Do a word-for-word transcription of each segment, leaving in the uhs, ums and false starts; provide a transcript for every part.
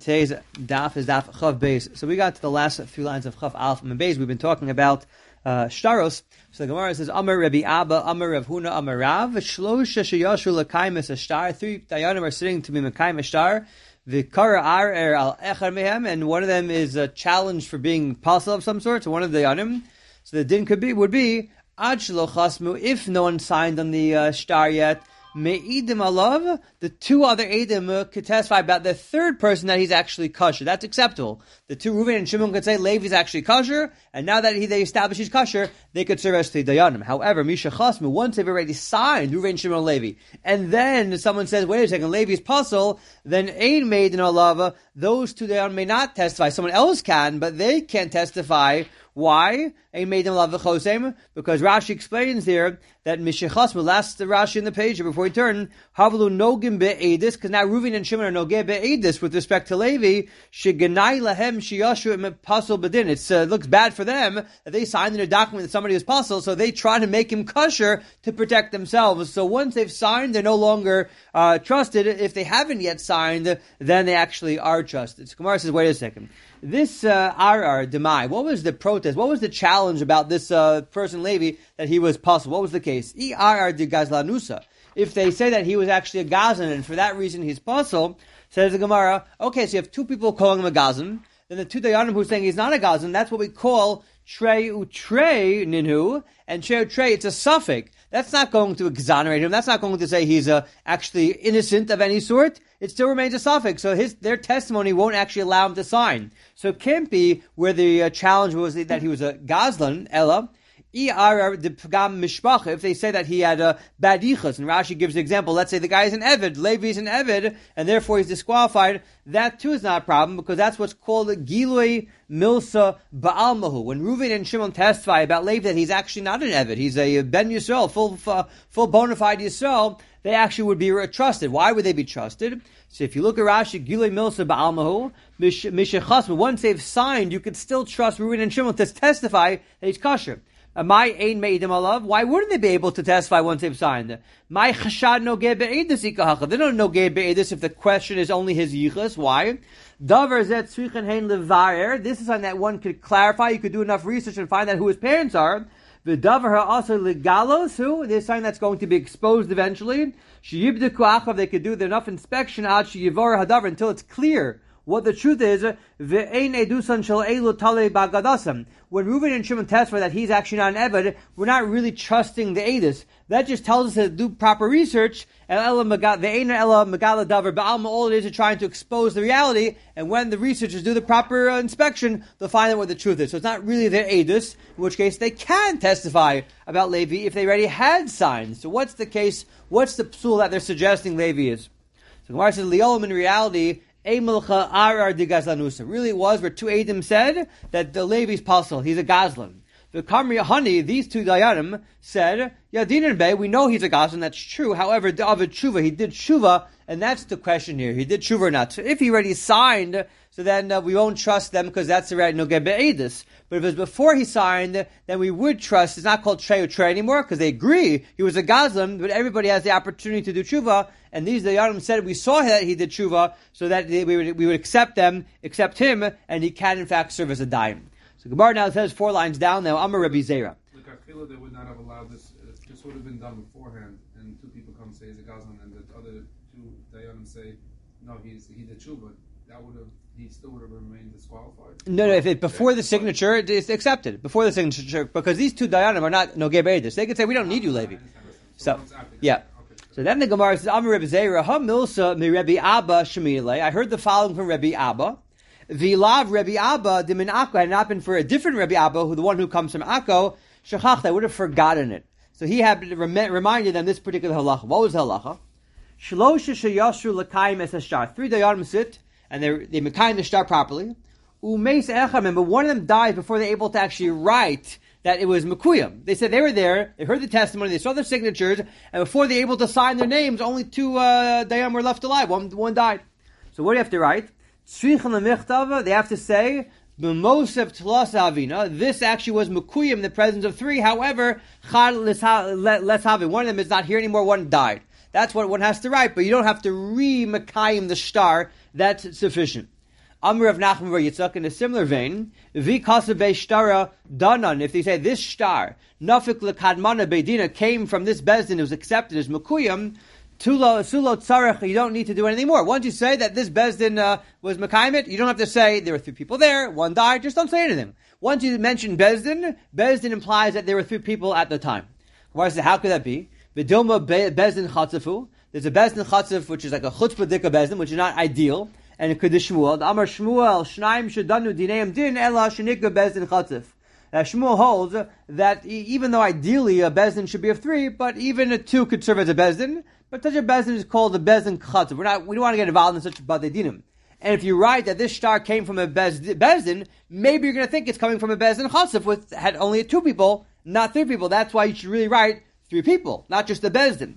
Today's daf is daf Chav Beis. So we got to the last few lines of Chav Alf and Beis. We've been talking about uh, shtaros. So the Gemara says, Amar Rabbi Abba, Amar Rav Huna, Amar Rav, Shlosha sheyashu l'kaim es ashtar. Three dayanim are sitting to be mekayim ashtar. V'kara ar er al echar mehem, and one of them is a challenge for being apostle of some sort. So one of the dayanim. So the din could be would be ad shelo chasmu, if no one signed on the uh, shtar yet. Me'idim alav, the two other Eidim uh, could testify about the third person that he's actually kosher. That's acceptable. The two Reuven and Shimon could say Levi is actually kosher, and now that he, they establish he's kosher, they could serve as the Dayanim. However, Misha Chasmu, once they've already signed Reuven, Shimon, and Levi, and then someone says, wait a second, Levi is puzzle, then Ein Me'idim alav, those two Dayanim may not testify. Someone else can, but they can't testify. Why? Ein Me'idim alav v'chosem, because Rashi explains here that Mishachasmu, last the Rashi in the page before he turned, Havlu nogim be'edis, because now Reuven and Shimon are nogeh be'edis with respect to Levi, sheganai lahem shiyashu im pasul bedin. It uh, looks bad for them that they signed in a document that somebody was pasul, so they try to make him kosher to protect themselves. So once they've signed, they're no longer uh, trusted. If they haven't yet signed, then they actually are trusted. So Gemara says, wait a second. This uh, Arar Demai, what was the protest? What was the challenge about this uh, person Levi that he was puzzled? What was the case? I Arar de Gazlanusa. If they say that he was actually a Gazlan and for that reason he's puzzled, says the Gemara, okay, so you have two people calling him a Gazlan, then the two Dayanim who are saying he's not a Gazlan, that's what we call Trey Utrey Ninhu, and Trey Utrey, it's a suffix. That's not going to exonerate him. That's not going to say he's uh, actually innocent of any sort. It still remains a suffix. So his their testimony won't actually allow him to sign. So it can't be where the uh, challenge was that he was a Gazlan, Ella. If they say that he had a bad yichus, and Rashi gives the example, let's say the guy is an Eved, Levi is an Eved, and therefore he's disqualified, that too is not a problem, because that's what's called Gilui Milsa Ba'almahu. When Reuven and Shimon testify about Levi that he's actually not an Eved, he's a Ben Yisrael, full, uh, full bona fide Yisrael, they actually would be trusted. Why would they be trusted? So if you look at Rashi, Gilui Milsa Ba'almahu, Mishachasma, once they've signed, you could still trust Reuven and Shimon to testify that he's kosher. My ein meidim alav. Why wouldn't they be able to testify once they've signed? My chashad nogeh be'edus ikahacha. They don't nogeh be'edus if the question is only his yichus. Why? Davar zet tzrichen hein levarer. This is something that one could clarify. You could do enough research and find out who his parents are. V'davar also legalos. Who? There's something that's going to be exposed eventually. Sheyibdeku achav. They could do enough inspection ad sheyivor hadavar until it's clear what the truth is. Ve'ein edusan shel elu talei bagadasam. When Reuven and Shimon testify that he's actually not an Eved, we're not really trusting the Edus. That just tells us to do proper research. All it is is trying to expose the reality, and when the researchers do the proper uh, inspection, they'll find out what the truth is. So it's not really their Edus, in which case they can testify about Levi if they already had signs. So what's the case? What's the psul that they're suggesting Levi is? So Gemara says, Leolam, in reality, Emelcha Arar de Gazlanusa. Really it was where two Eidim said that the Levi's puzzle, he's a Gazlan. The Kamri Hani, these two Dayanim, said, Yadin Bey, we know he's a Gazlan, that's true. However, David Tshuva, he did Tshuva, and that's the question here. He did Tshuva or not. So if he already signed, so then uh, we won't trust them because that's the right Nogeh Be'edus. But if it was before he signed, then we would trust. It's not called Trey or Trey anymore because they agree he was a Gazlan, but everybody has the opportunity to do Tshuva. And these Dayanim said we saw that he did Tshuva, so that they, we, would, we would accept them, accept him, and he can in fact serve as a daim. So Gemara now says four lines down now, Amar Rabbi Zera. Look, I feel that they would not have allowed this. Uh, this would have been done beforehand, and two people come and say he's a Gazlan, and the other two Dayanim say, no, he's he did Tshuva. That would have, he still would have remained disqualified. No, no, if it before the signature, it's accepted. Before the signature, because these two Dayanim are not Nogeh Be'edus. They could say, we don't need you, Levi. So, yeah. So then the Gemara says, Amar Rebbe Zera, Ha Milsa mi Rebbe Abba Shemilei. I heard the following from Rebbe Abba. V'lav Rebbe Abba de min Akko. Had it not been for a different Rebbe Abba, who the one who comes from Akko, Shechach, I would have forgotten it. So he had rem- reminded them this particular halacha. What was the halacha? Shlosha sheyashru l'kayim es hashtar. Three dayanim sit, and they they mekayim the shtar properly. Umeis echam, but one of them dies before they're able to actually write that it was Mekuyim. They said they were there, they heard the testimony, they saw their signatures, and before they were able to sign their names, only two uh, Dayanim were left alive. One, one died. So what do you have to write? They have to say, this actually was Mekuyim in the presence of three. However, let's have it. One of them is not here anymore, one died. That's what one has to write, but you don't have to re-Mekayim the shtar. That's sufficient. Amr of Nachman bar Yitzchak, in a similar vein, Vi Kasabe Shtara Danan, if they say this star, Nafik Lekadmana Beidina, came from this Bezdin, it was accepted as Mekuyam, Tulo Sulo Tzarech, you don't need to do anything more. Once you say that this Bezdin uh, was Mekayimit, you don't have to say there were three people there, one died, just don't say anything. Once you mention Bezdin, Bezdin implies that there were three people at the time. How could that be? B'dilma Bezdin Chatzafu, there's a Bezdin Chatzaf, which is like a Chutzpah Dika Bezdin, which is not ideal. And Kedis Shmuel, the Amar Shmuel, Shnaim Shadanu Dineim Din Ela Shenika Bezdin Chatzif. Uh, Shmuel holds that e- even though ideally a Bezdin should be of three, but even a two could serve as a Bezdin, but such a Bezdin is called a Bezdin Chatzif. We're not, we don't want to get involved in such a Badei Dinim. And if you write that this star came from a Bezdin, maybe you're going to think it's coming from a Bezdin Chatzif, which had only two people, not three people. That's why you should really write three people, not just the Bezdin.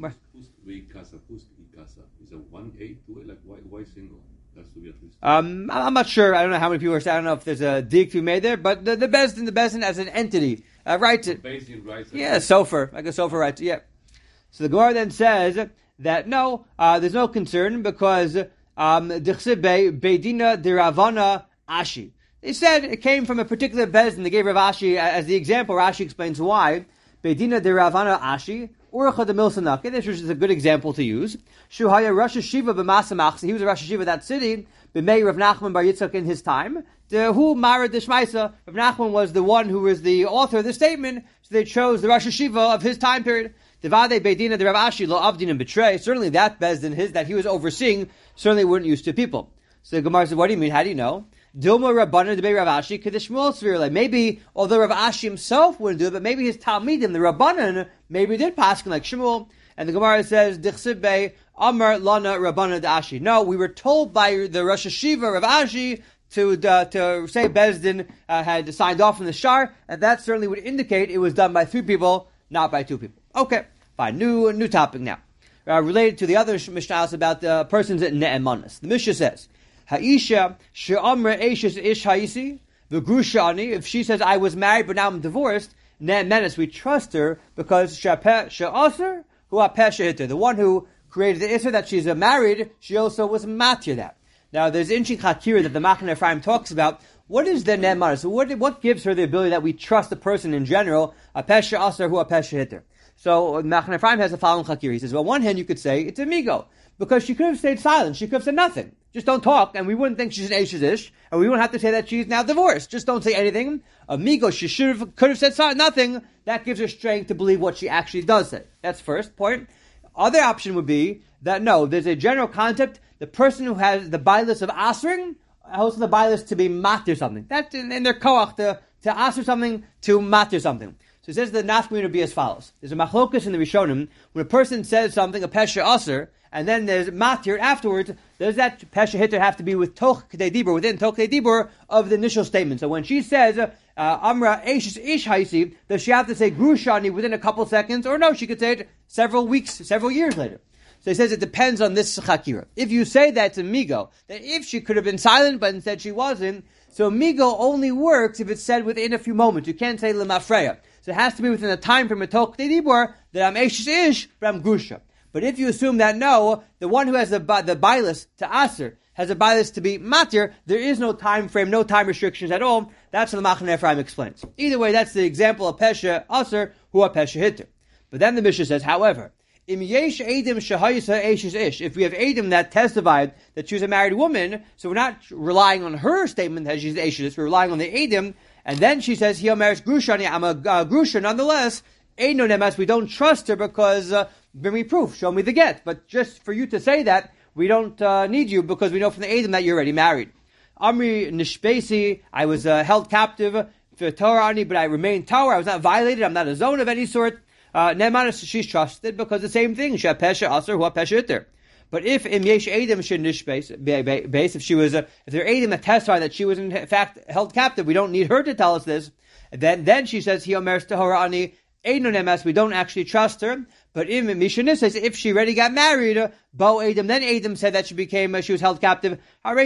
Is a one A, two A, like why, why single? That's to be at least. Um, I'm not sure. I don't know how many people are saying. I don't know if there's a dig to be made there, but the, the Bezdin, the Bezdin as an entity, uh, writes it. Bezdin writes it. Yeah, Sofer, like a Sofer writes it, yeah. So the Gemara then says that no, uh, there's no concern because um, Dichsib Beidina Diravana Ashi. They said it came from a particular Bezdin. They gave Rav Ashi as the example. Rashi explains why. Beidina Diravana Ashi. Urcha de Milsanake, this is a good example to use. Shuhaya Rosh Hashiva b'Masamach, he was a Rosh Hashiva of that city, b'Mei Rav Nachman bar Yitzchak in his time. The who Mara de Shmaisa, Rav Nachman was the one who was the author of the statement, so they chose the Rosh Hashiva of his time period. Devade Beidina de Rav Ashi lo Avdin and betray. Certainly that Bezdin his that he was overseeing certainly weren't used to people. So the Gemara said, what do you mean? How do you know? Dilma Rabbana de Rav Ashi Kedesh Shmuel Tzvirle. Maybe, although Rav Ashi himself wouldn't do it, but maybe his Talmidim, the Rabbanan, maybe did paskin like Shmuel. And the Gemara says, Dichsib Bey Amar Lana Rabbana de Ashi. No, we were told by the Rosh Hashiva Rav Ashi to uh, to say Bezdin uh, had signed off from the shar, and that certainly would indicate it was done by three people, not by two people. Okay, fine. New new topic now. Uh, related to the other Mishnahs about the uh, persons at Ne'emanis. The Mishnah says, Ha'isha she'amra eishes ish ha'isi v'grusha ani. If she says I was married but now I'm divorced, ne'emanis, we trust her because she'apeh she'aser hu apeh she'hitter. The one who created the isser that she's married, she also was matir that. Now there's interesting chakira that the Machane Ephraim talks about. What is the ne'emanis? So what what gives her the ability that we trust the person in general? Apeh she'aser hu apeh she'hitter. So Machane Ephraim has the following chakira. He says, well, on one hand you could say it's amigo because she could have stayed silent. She could have said nothing. Just don't talk, and we wouldn't think she's an Eish Ish, and we wouldn't have to say that she's now divorced. Just don't say anything. Amigo, she should have, could have said so- nothing. That gives her strength to believe what she actually does say. That's first point. Other option would be that no, there's a general concept. The person who has the bilus of asring, holds the bilus to be matir something. That's in, in their koach, to, to asr something, to matir something. So it says the nafkamina would be as follows. There's a machlokus in the Rishonim, when a person says something, a pesha asr, and then there's matir afterwards, does that pesha hitter have to be with toch k'dei dibur, within toch k'dei dibur of the initial statement? So when she says, uh, amra eish ish haisi, does she have to say grushani within a couple seconds, or no, she could say it several weeks, several years later? So he says it depends on this chakira. If you say that to migo, that if she could have been silent, but instead she wasn't, so migo only works if it's said within a few moments. You can't say lemafreya. So it has to be within a time frame of toch k'dei dibur that I'm eish ish, but I'm grusha. But if you assume that no, the one who has the the bilus to aser has a bilus to be matir, there is no time frame, no time restrictions at all. That's what the Machane Ephraim explains. Either way, that's the example of pesha aser who a pesha hitter. But then the Mishnah says, however, im yesh edim shahayisa eishes ish. If we have edim that testified that she was a married woman, so we're not relying on her statement that she's eishes, we're relying on the edim, and then she says he marries grushani, I'm a uh, grusha nonetheless. Eino nemas, we don't trust her because. Uh, Bring me proof, show me the get. But just for you to say that, we don't uh, need you because we know from the Edom that you're already married. Amri nishbesi, I was uh, held captive for Torah, but I remained Torah. I was not violated. I'm not a zone of any sort. Uh, Nemanis, she's trusted because the same thing. She pesha aser hu pesha iter. But if im yesh Edom should nishbesi, base if she was a, if there Edom that testified that she was in fact held captive, we don't need her to tell us this. Then then she says he omer Torah ani. We don't actually trust her. But in Mishnah says if she already got married, Bo Adam, then Adam said that she became, uh, she was held captive.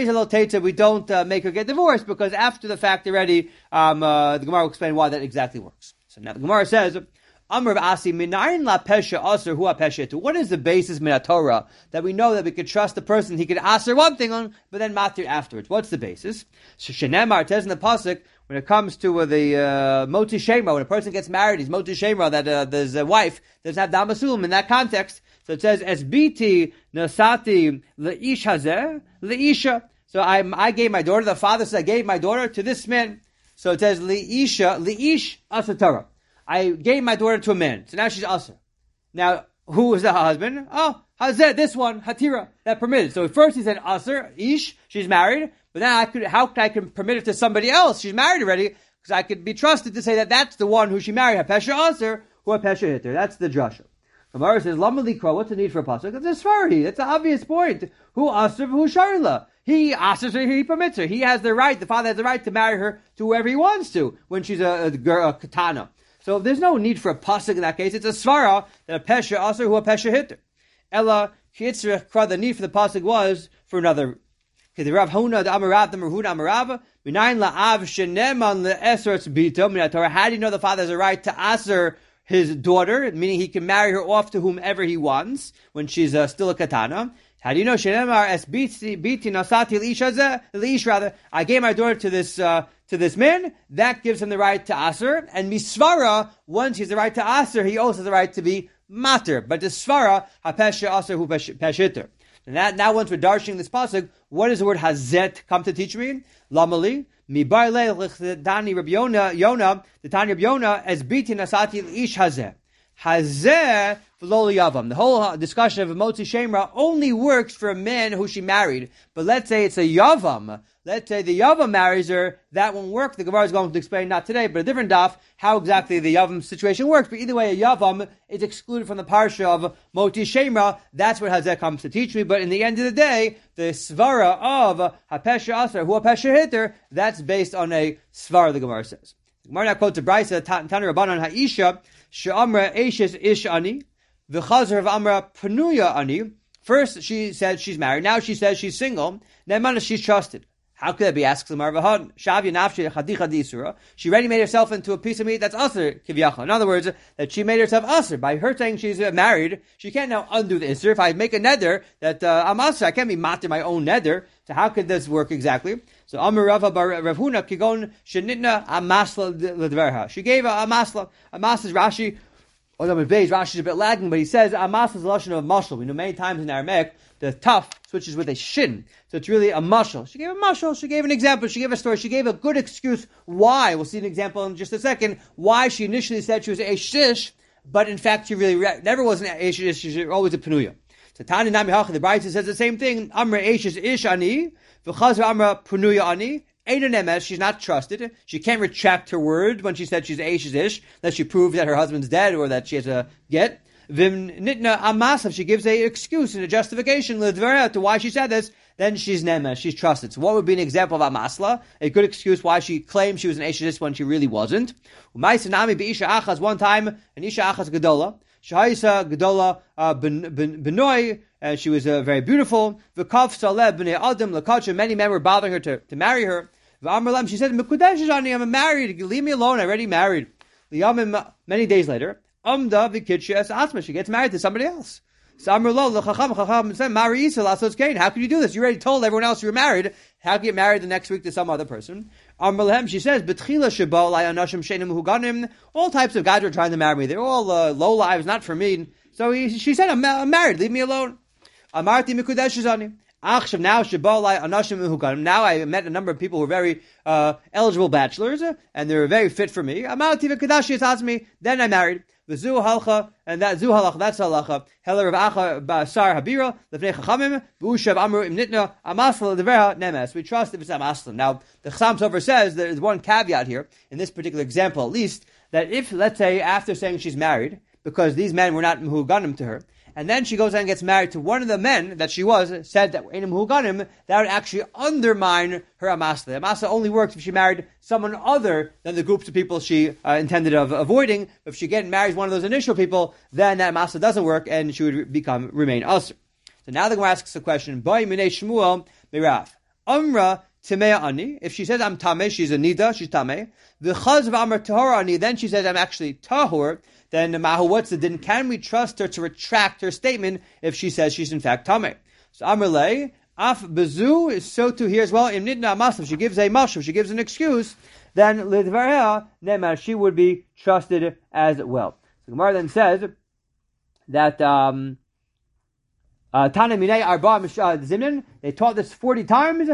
We don't uh, make her get divorced because after the fact already, um, uh, the Gemara will explain why that exactly works. So now the Gemara says, Amr Asi Minayin La Pesha Aser Hu Pesha. What is the basis min Torah that we know that we could trust the person? He could aser one thing on, but then matir afterwards. What's the basis? So Shenemar says in the pasuk when it comes to uh, the uh, Moti Shemra, when a person gets married, he's Moti Shemra that uh, there's a wife doesn't have Damasulim in that context. So it says Es Biti Nasati Leish Hazeh Leisha. So I I gave my daughter. The father says I gave my daughter to this man. So it says Leisha Leish Asatara. I gave my daughter to a man, so now she's Asr. Now, who is the husband? Oh, Hazeh, this one, Hatira, that permitted. So first he said Asr, Ish, she's married, but then I could, how could I can permit it to somebody else? She's married already, because I could be trusted to say that that's the one who she married, HaPesha Asr, who HaPesha Hitter. That's the drasha. Gemara says, Lama Likra, what's the need for a pasuk? It's a Sfari, it's an obvious point. Who Asr, who Sharila? He asks her, he permits her. He has the right, the father has the right to marry her to whoever he wants to, when she's a, a girl, a katana. So there's no need for a pasuk in that case. It's a svara that a pesha aser who a pesha hitter. Ella kitzrich. The need for the pasuk was for another. The Rav Huna the Amarav the Merhuna Amarav minayin la'av sheneman le'eser tzbito min Torah. How do you know the father has a right to aser his daughter, meaning he can marry her off to whomever he wants when she's uh, still a katana? How do you know shenemar es biti biti nasati li'isha li'ish rather? I gave my daughter to this. Uh, To this man, that gives him the right to aser, and misvara, once he has the right to aser, he also has the right to be mater. But the svara, hapesha aser hu peshiter. And that, now once we're darshing this pasuk, what does the word hazet come to teach me? Lamali, mi barle l'chdani Rabbi Yona, Yona, the Tani Rabbi Yona, as biti nasati ish hazeh. Hazeh v'lo yavam. The whole discussion of Motzi Shemra only works for a man who she married. But let's say it's a yavam. Let's say the yavam marries her. That won't work. The Gemara is going to explain, not today, but a different daf, how exactly the yavam situation works. But either way, a yavam is excluded from the parsha of Motzi Shemra. That's what Hazeh comes to teach me. But in the end of the day, the svara of hapesha aser, hu hapesha hitter, that's based on a svara, the Gemara says. The Gemara now quotes a brisa, Tanu Rabbanan ha'isha, she'amra eishes ish ani, v'chazer v'amra panuya ani. First, she said she's married. Now she says she's single. Ne'emana, she's trusted. How could that be? Asks the Marvahad. Shavya nafshi chadicha disura. She already made herself into a piece of meat that's aser kivyachal. In other words, that she made herself aser by her saying she's uh, married. She can't now undo the iser. If I make a neder that uh, I'm aser, I can't be matir my own neder. So how could this work exactly? So Amar Rava bar Rav Huna kigon shenitna amasla ledverha. She gave a amasla. Amas is Rashi. Although Rashi is a bit lagging, but he says amas is a lashon of mashal. We know many times in Aramaic the tough switches with a shin. So it's really a mashal. She gave a mashal, she gave an example, she gave a story, she gave a good excuse why, we'll see an example in just a second, why she initially said she was a shish, but in fact she really re- never was an a shish, she was always a penuya. So Tani Nami Hacha, the Bride says the same thing, Amra Eshish Ish Ani, V'chazra Amra Penuya Ani, Eidan Emes, she's not trusted. She can't retract her word when she said she's Eshish Ish, unless she proves that her husband's dead or that she has a get. Vim nitna amasav, she gives a excuse and a justification to why she said this, then she's nemes, she's trusted. So what would be an example of amasla? A good excuse why she claimed she was an eshes when she really wasn't. Umaisanami be'isha achaz, one time, an isha achaz gedola, shahaisa gedola benoy, and she was uh, very beautiful. V'kav saleh b'nei adam l'kacha, many men were bothering her to, to marry her. V'amar she said, mekudesh ani, I'm married, leave me alone, I already married. Liyamim, many days later, Amda v'kidshi es asma. She gets married to somebody else. So Amr lo l'chacham chacham said Mari Isa lasos kain. How can you do this? You already told everyone else you were married. How can you get married the next week to some other person? Amr lehem, she says betchila sheba lai anashim shenim huganim. All types of guys are trying to marry me. They're all uh, low lives, not for me. So he, she said, I'm, I'm married. Leave me alone. Amarti mikudesh zani. Achshav now sheba lai anashim huganim. Now I met a number of people who are very uh, eligible bachelors, and they're very fit for me. Amarti v'kudashi asmi. Then I married. V'zu halcha, and that zu halach, that's halacha. Heller of acha basar habira lefnei chachamim v'ushav amru im nitna amasla devera nemes. We trust if it's amasla. Now the Chassam Sofer says there is one caveat here in this particular example, at least, that if let's say after saying she's married, because these men were not muhuganim to her, and then she goes and gets married to one of the men that she was, said that Einam Huganim, that would actually undermine her Amasla. Amasla only works if she married someone other than the groups of people she uh, intended of avoiding. If she get married one of those initial people, then that Amasla doesn't work and she would become, remain Asr. So now the Gemara asks the question, Boy Minei Shmuel Mirav. Amra Timea ani. If she says I'm tameh, she's a nida, she's tameh. V'chaz v'amar tahor ani. Then she says I'm actually tahor. Then mahu, what's the din? Can we trust her to retract her statement if she says she's in fact tameh? So amar lei af bezu is so too here as well. Im nidna amas, if she gives a mash, if she gives an excuse, then lidvarha nemar, she would be trusted as well. So Gemara then says that um, Tana minei arba zimnin. They taught this forty times.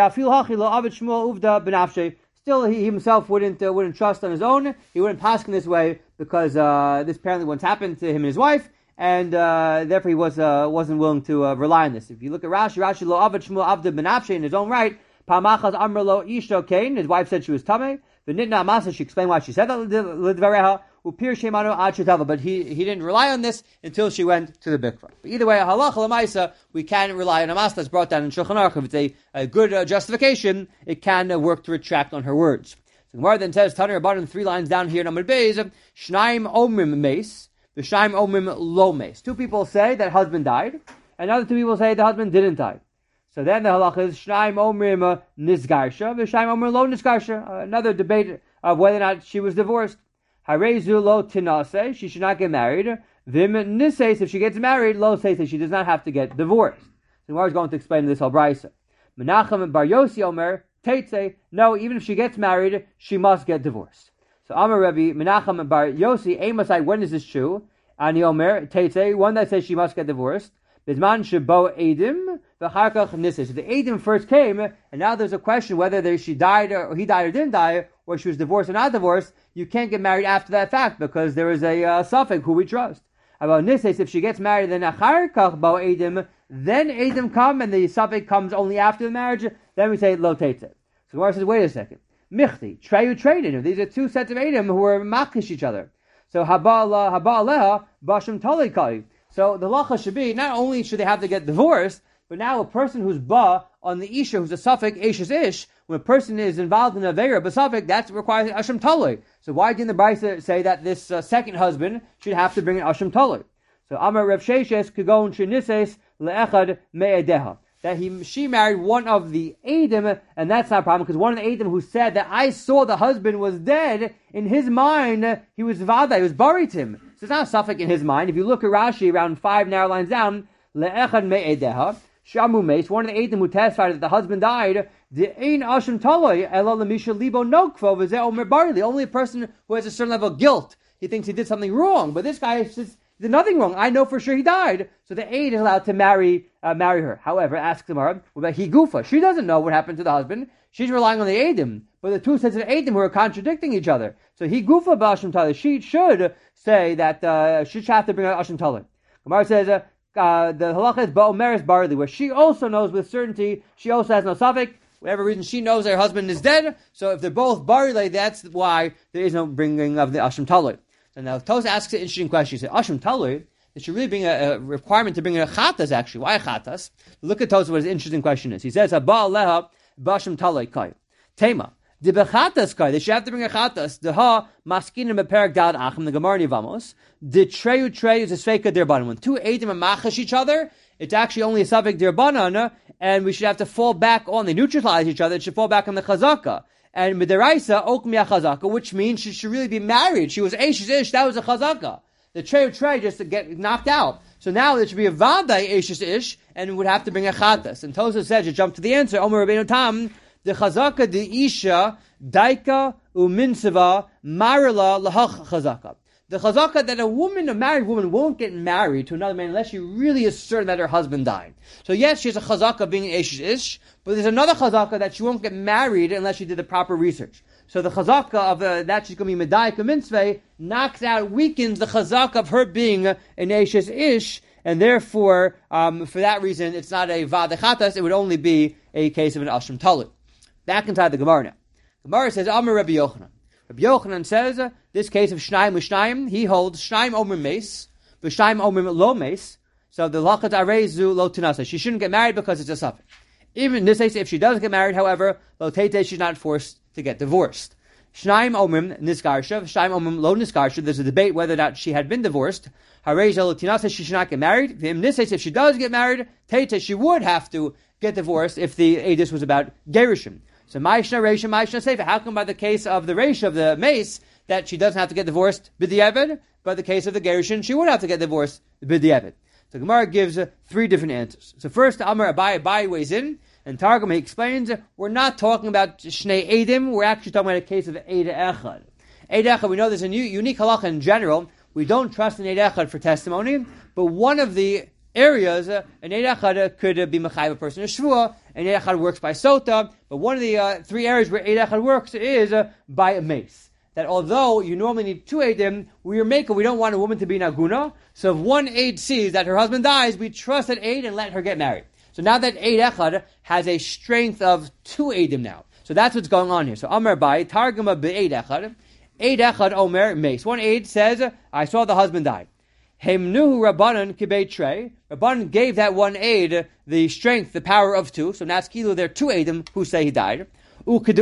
Still, he himself wouldn't uh, wouldn't trust on his own. He wouldn't pass in this way because uh, this apparently once happened to him and his wife, and uh, therefore he was uh, wasn't willing to uh, rely on this. If you look at Rashi, Rashi lo avad shmuel avda benafshe in his own right. Pamachas amr lo isha kain. His wife said she was tameh. V'nitna amasa. She explained why she said that lidvareha. Upir shemanu ad shetava. But he he didn't rely on this until she went to the mikvah. But either way, halacha lemaisa, we can rely on a mas that's brought down in Shulchan Aruch. If it's a, a good uh, justification, it can uh, work to retract on her words. So Gemara then says, Tanir Rabbanan, three lines down here, number beis, Shnaim omrim meis, v'shnaim omrim lo meis. Two people say that husband died, and other two people say the husband didn't die. So then the halacha is Shnaim omrim nisgarsha, v'shnaim omrim lo nisgarsha. Uh, another debate of whether or not she was divorced. Harezu lo tinase, she should not get married. Vim nises, if she gets married, lo seise, she does not have to get divorced. So Gemara is going to explain this whole brisa. Menachem bar Yosi Omer, Teitze, no, even if she gets married, she must get divorced. So Amar Rebbe, Menachem bar Yosi, Amosai, when is this true? Ani Omer, Teitze, one that says she must get divorced. Bizman shebo edim, v'charkach nises. So the edim first came, and now there's a question whether there, she died or, or he died or didn't die, or she was divorced or not divorced. You can't get married after that fact because there is a uh, suffix who we trust. About nises, if she gets married, then acharkach bo edim, then edim come, and the suffix comes only after the marriage. Then we say lo teitze. So Gemara says, wait a second. Michti, treyu traded. These are two sets of edim who are makish each other. So haba aleha bashim tali kai. So the halacha should be, not only should they have to get divorced, but now a person who's ba on the isha, who's a suffix, ish is ish, when a person is involved in a veira, but suffix, that requires asham taloi. So why didn't the Brisa say that this uh, second husband should have to bring an asham taloi? So Amar Rav Sheshes kagon shenises leechad me'edeha. That he, she married one of the Eidim, and that's not a problem, because one of the Eidim who said that I saw the husband was dead, in his mind, he was vada, he was buried him. So it's not a suffix in his mind. If you look at Rashi, around five narrow lines down, le'echad me'edeha, shamu meis, one of the Eidim who testified that the husband died, the ein asham taloi, elo lemisha libo nokvo, v'zeh omer barili, only a person who has a certain level of guilt. He thinks he did something wrong, but this guy says, did nothing wrong. I know for sure he died. So the aide is allowed to marry uh, marry her. However, asks Gemara, what about he gufa? She doesn't know what happened to the husband. She's relying on the aidim. But the two sets of aidim who are contradicting each other. So he gufa b'ashim talih. She should say that uh, she should have to bring out ashim talih. Gemara says uh, uh, the halacha is ba'omeres barli, where she also knows with certainty. She also has no suffix. Whatever reason she knows her husband is dead. So if they're both barli, that's why there is no bringing of the ashim talih. So now Tosa asks an interesting question. He said, Asham Talui, there should really be a, a requirement to bring in a chatas, actually. Why a chatas? Look at Tosa, what his interesting question is. He says, Haba aleha b'asham talui kai. Tema. The bechatas kai, they should have to bring a chatas. The ha maskinim beperak dad achim, the Gemara Nivamos. The treyu treyu is a sveika derbanan. When two eidim are machash each other, it's actually only a suffix derbanan, and we should have to fall back on, they neutralize each other, it should fall back on the chazaka. And midiraisa okmiya chazaka, which means she should really be married. She was ish ish. That was a chazaka. The trey of trey just to get knocked out. So now there should be a vadai ish ish, and would have to bring a chatas. And Tosa said, you jump to the answer. Omer Rabbeinu Tam, the chazaka the isha daika uminseva marila lahach chazaka. The chazaka that a woman, a married woman, won't get married to another man unless she really is certain that her husband died. So yes, she has a chazaka being ish ish, but there's another chazaka that she won't get married unless she did the proper research. So the chazaka of uh, that she's going to be medayik mitzvah knocks out, weakens the chazaka of her being an ish ish, and therefore, um, for that reason, it's not a vadechatas, it would only be a case of an ashram talut. Back inside the Gemara now. Gemara says, Amar Rabbi Yochanan. Rabbi Yochanan says, uh, this case of Shnaim U'Shnaim, he holds Shnaim Omer Meis, V'Shnaim Omer Lo Meis, so the Lachat Arezu Lo Tinasa. She shouldn't get married because it's a suffix. Even in this case, if she does get married, however, Lo Tete, she's not forced to get divorced. Shnaim Omrim Niskarsha, Shnaim Omrim Lo Niskarsha, there's a debate whether or not she had been divorced. Harezu Lo Tinasa, she should not get married. In this case, if she does get married, Tete, she would have to get divorced if the Adis was about Gerishim. So Maishna Reisha, Maishna Seifa. How come by the case of the Reisha of the mace that she doesn't have to get divorced b'diavad, but the case of the Gerushin she would have to get divorced b'diavad? So Gemara gives uh, three different answers. So first, Amar Abai Abai weighs in, and Targum he explains we're not talking about Shnei Eidim. We're actually talking about a case of Eid Echad. Eid Echad, we know there's a new, unique halacha in general. We don't trust an Eid Echad for testimony, but one of the areas, uh, an Eid Echad uh, could uh, be Mechayiv a person a Shvua, an Eid Echad works by Sota, but one of the uh, three areas where Eid Echad works is uh, by a mace. That although you normally need two Eidim, we are making, we don't want a woman to be Naguna, so if one Eid sees that her husband dies, we trust that Eid and let her get married. So now that Eid Echad has a strength of two Eidim now. So that's what's going on here. So Amar Bai, Targuma Be'eid Echad, Eid Echad Omer Mace. One Eid says, I saw the husband die. Hemnu Rabbanan Kibei Trey. Rabbanan gave that one Eid the strength, the power of two. So Naskilu, there are two Eidim who say he died. Whenever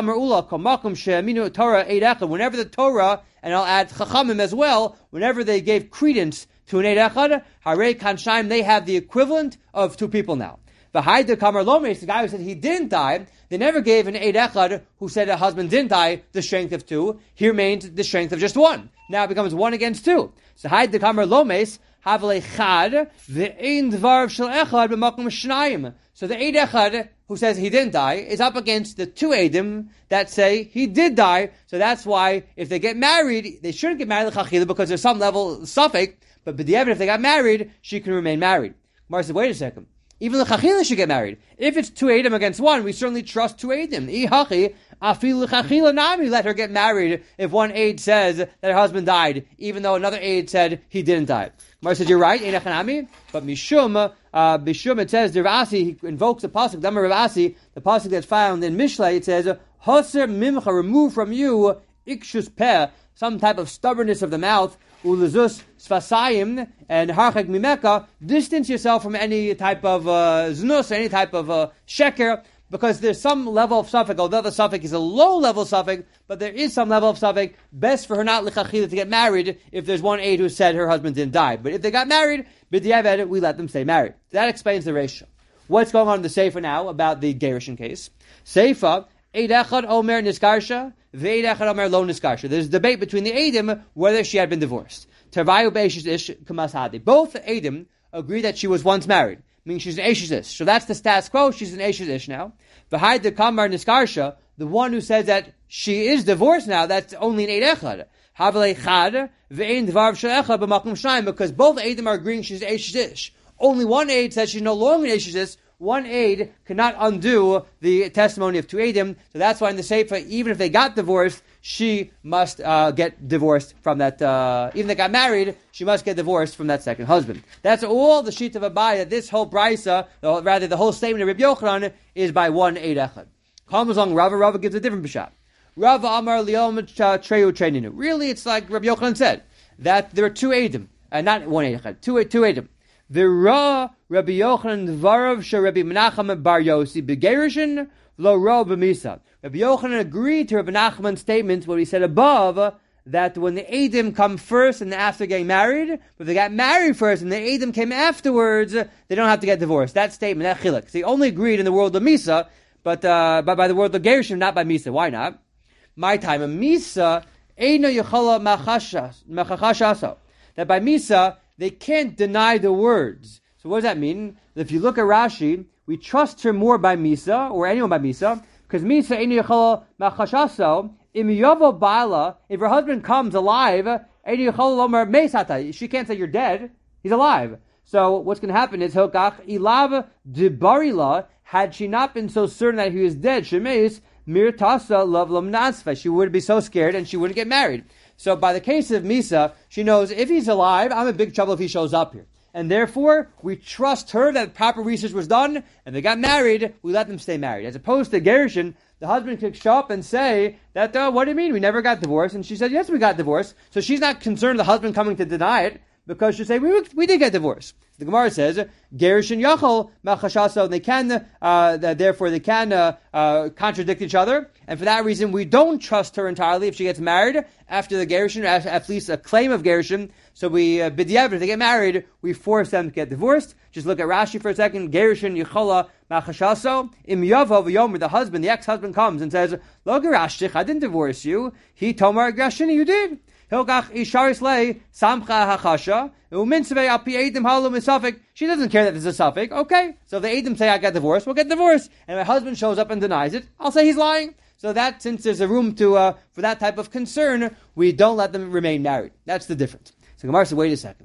the Torah, and I'll add Chachamim as well, whenever they gave credence to an Eid Echad, Harei Kanshaim, they have the equivalent of two people now. The Haida Kamar Lomes, the guy who said he didn't die, they never gave an Eid Echad who said a husband didn't die the strength of two. He remained the strength of just one. Now it becomes one against two. So Haida Kamar Lomes, Havle Chad, Ve'ein Dvar Shel Echad B'makom Shnayim. So the Eid Echad who says he didn't die is up against the two Eidim that say he did die. So that's why if they get married, they shouldn't get married to Chachila because there's some level of suffix. But b'diavad, if they got married, she can remain married. Mar said, wait a second. Even the Chachila should get married. If it's two Eidim against one, we certainly trust two Eidim. Ihachi, afilu Chachila nami, let her get married if one Eid says that her husband died, even though another Eid said he didn't die. Mar said, you're right, Einachanami, but Mishum, uh, Mishum, it says, Rav Asi, he invokes the pasuk, Dama Rav Asi, the pasuk that's found in Mishlei, it says, Hoser mimcha, remove from you, Ikshus peh, some type of stubbornness of the mouth, Ulezus sfasayim, and Harchek mimeka, distance yourself from any type of uh, znus, any type of uh, sheker, because there's some level of suffix, although the suffix is a low level suffix, but there is some level of suffix, best for her not lichachila to get married if there's one aide who said her husband didn't die. But if they got married, b'diavad, we let them stay married. That explains the ratio. What's going on in the Seifa now about the Gerushin case? Seifa, Eid Echad Omer Niskarsha, Ve'eid Echad Omer Lo Niskarsha. There's a debate between the Eidim whether she had been divorced. Tervayu Be'eshes Ish Kamas Hadi. Both Eidim agree that she was once married, meaning she's an Eshes Ish. So that's the status quo, she's an Eshes Ish now. V'haid the Kamar Niskarsha, the one who says that she is divorced now, that's only an Eid Echad. Havle Chad, Ve'ein Dvar Shel Echad B'makom Shnayim, because both Eidim are agreeing she's Eshes Ish. Only one Eid says she's no longer an Eshes Ish. One Eid cannot undo the testimony of two Eidim, so that's why in the Seifa, even if they got divorced, she must uh, get divorced from that, uh, even if they got married, she must get divorced from that second husband. That's all the sheet of Abai, that this whole Brisa, or rather the whole statement of Rabbi Yochanan, is by one Eid Echad. Comes along Rava, Rava gives a different Bishat. Rava Amar Liom Treyu Treininu. Really, it's like Rabbi Yochanan said, that there are two Eidim, uh, not one Eid Echad, two, two Eidim. V'ra Rabbi Yochanan Dvarav She Rabbi Menachem Bar Yossi Begerushin Lo Ro B'Misa. Rabbi Yochanan agreed to Rabbi Nachman's statement, what he said above, that when the Eidim come first and after getting married, but if they got married first and the Eidim came afterwards, they don't have to get divorced. That statement, that chilek. So he only agreed in the world of Misa, but uh, by, by the world of Gerushin, not by Misa. Why not? My time, a Misa, Eino Yechala Machashaso. That by Misa, they can't deny the words. So what does that mean? If you look at Rashi, we trust her more by Misa, or anyone by Misa, because Misa Eini Yechala Machashaso, Im Yovo Bala, if her husband comes alive, Eini Yechala Lomer Meisata, she can't say you're dead, he's alive. So what's going to happen is, Hilkach Ilav Dibarila, had she not been so certain that he was dead, Shemeis, Mir Tasa Love Lam Nasfa, she would be so scared and she wouldn't get married. So by the case of Misa, she knows if he's alive, I'm in big trouble if he shows up here. And therefore, we trust her that proper research was done, and they got married, we let them stay married. As opposed to Gerushin, the husband could show up and say that, uh, what do you mean, we never got divorced? And she said, yes, we got divorced. So she's not concerned the husband coming to deny it, because she'll say, we, we did get divorced. The Gemara says, Gerushin Yachol Machashaso, and they can, uh, therefore they can uh, uh, contradict each other. And for that reason, we don't trust her entirely if she gets married after the Gerushin, at least a claim of Gerushin. So we, uh, b'diavad, if they get married, we force them to get divorced. Just look at Rashi for a second. Gerushin Yichola Machashaso. Im Yavo V'yomer, the husband, the ex-husband comes and says, Lo gerashtich, I didn't divorce you. He Tomar Gershini, you did. Hilgach Isharis Lei Samcha Hachasha. She doesn't care that there's a suffix. Okay, so if the Edom say I got divorced, we'll get divorced. And if my husband shows up and denies it, I'll say he's lying. So that, since there's a room to uh, for that type of concern, we don't let them remain married. That's the difference. So Gemara says, wait a second.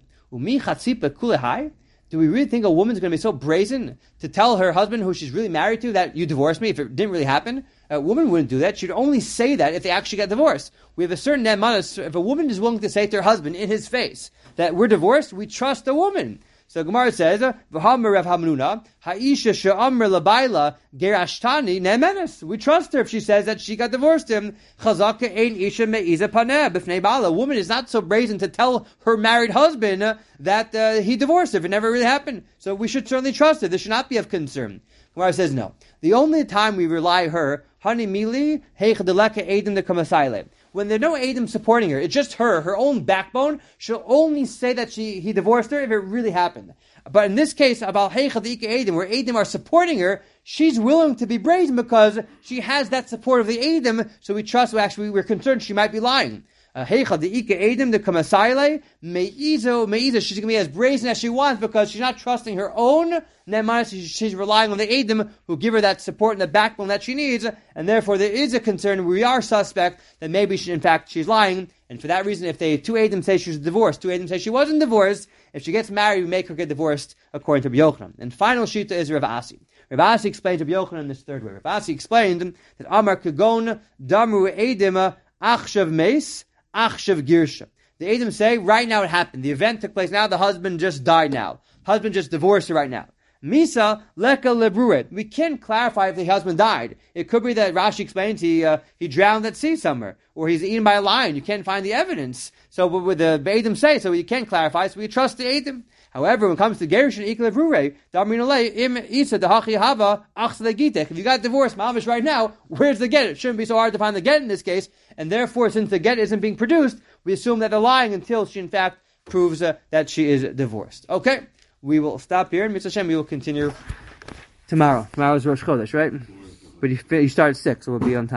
Do we really think a woman's going to be so brazen to tell her husband, who she's really married to, that you divorced me if it didn't really happen? A woman wouldn't do that. She'd only say that if they actually got divorced. We have a certain nemanas. If a woman is willing to say to her husband in his face that we're divorced, we trust the woman. So Gemara says, "V'hamar Rav Hamnuna, ha'isha she'amr labayla gerashtani ne'menes." We trust her if she says that she got divorced him. Chazaka ein isha me'iza paneh b'fnei bala. A woman is not so brazen to tell her married husband uh, that uh, he divorced her if it never really happened. So we should certainly trust her. This should not be of concern. Gemara says no. The only time we rely her, hani mili heichadeleka edim de kamasayle. When there are no Edom supporting her, it's just her, her own backbone, she'll only say that she he divorced her if it really happened. But in this case, about Heichad Ika Edom, where Edom are supporting her, she's willing to be brazen because she has that support of the Edom, so we trust, actually, we're concerned she might be lying. Heichad Ika Edom, the Kamasayle, Meizo, Meizo, she's going to be as brazen as she wants because she's not trusting her own Nehemiah, she's relying on the Edom who give her that support and the backbone that she needs, and therefore there is a concern, we are suspect that maybe she, in fact she's lying, and for that reason if they two Edom say she was divorced, two Edom say she wasn't divorced, if she gets married we make her get divorced according to Rabbi Yochanan. And final shita is Rav Asi. Rav Asi explained to Rabbi Yochanan in this third way. Rav Asi explained that Amar Kagon Damru Edom Achshav Meis Achshav Girsha. The Edom say, right now it happened. The event took place now, the husband just died now. Husband just divorced her right now. Misa leka lebruet. We can't clarify if the husband died. It could be that Rashi explains he uh, he drowned at sea somewhere, or he's eaten by a lion. You can't find the evidence. So what would the Edom say? So you can't clarify. So we trust the Edom. However, when it comes to gerushin ikle lebrure, daminolei im isa dahachi hava achslegitek. If you got divorced, mamish right now, where's the get? It shouldn't be so hard to find the get in this case. And therefore, since the get isn't being produced, we assume that they're lying until she in fact proves uh, that she is divorced. Okay. We will stop here, and Mitzvah Hashem, we will continue tomorrow. Tomorrow is Rosh Chodesh, right? But you, you start at six, so we'll be on time.